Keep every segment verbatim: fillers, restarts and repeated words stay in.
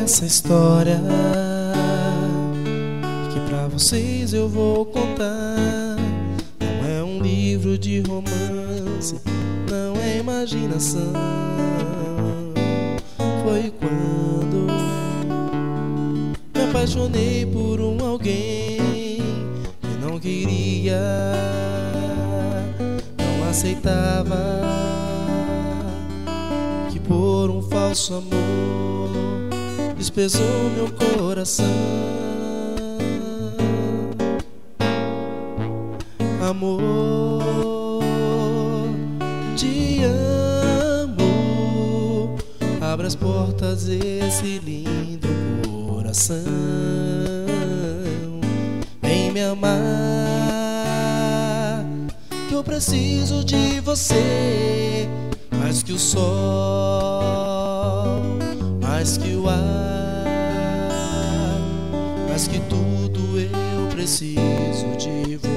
essa história que pra vocês eu vou contar. Não é um livro de romance, não é imaginação. Foi quando me apaixonei por um alguém que não queria, não aceitava, que por um falso amor despesou meu coração. Amor, te amo, abra as portas desse lindo coração. Vem me amar, que eu preciso de você, mais que o sol, mais que o ar, mais que tudo eu preciso de você.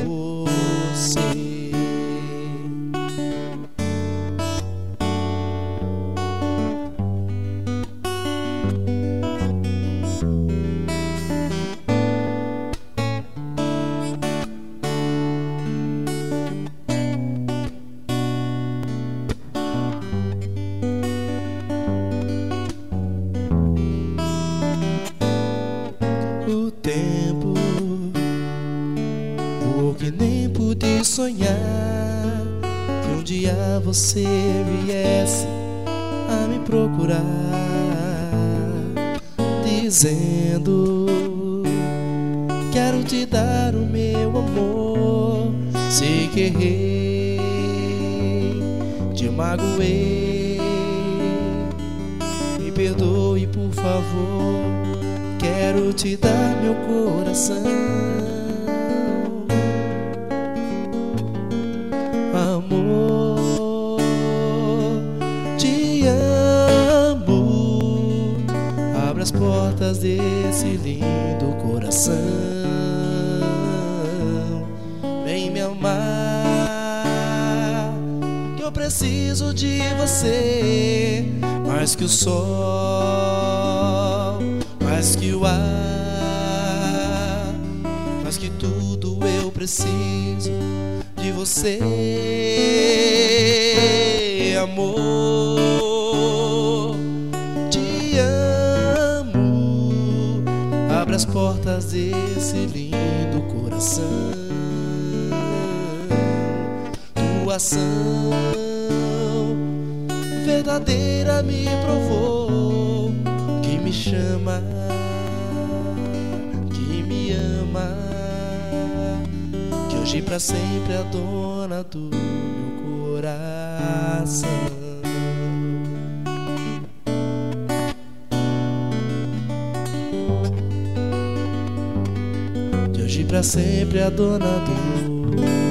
O tempo voou que nem pude sonhar que um dia você viesse a me procurar, dizendo: quero te dar o meu amor. Sei que errei, te magoei, me perdoe por favor. Quero te dar meu coração. Amor, te amo, abre as portas desse lindo coração. Vem me amar, que eu preciso de você, mais que o sol, mais que o ar, mais que tudo eu preciso de você. Amor, te amo, abre as portas desse lindo coração. Tua ação verdadeira me provou que me chama, que me ama, que hoje pra sempre é a dona do meu coração. Que hoje pra sempre é a dona do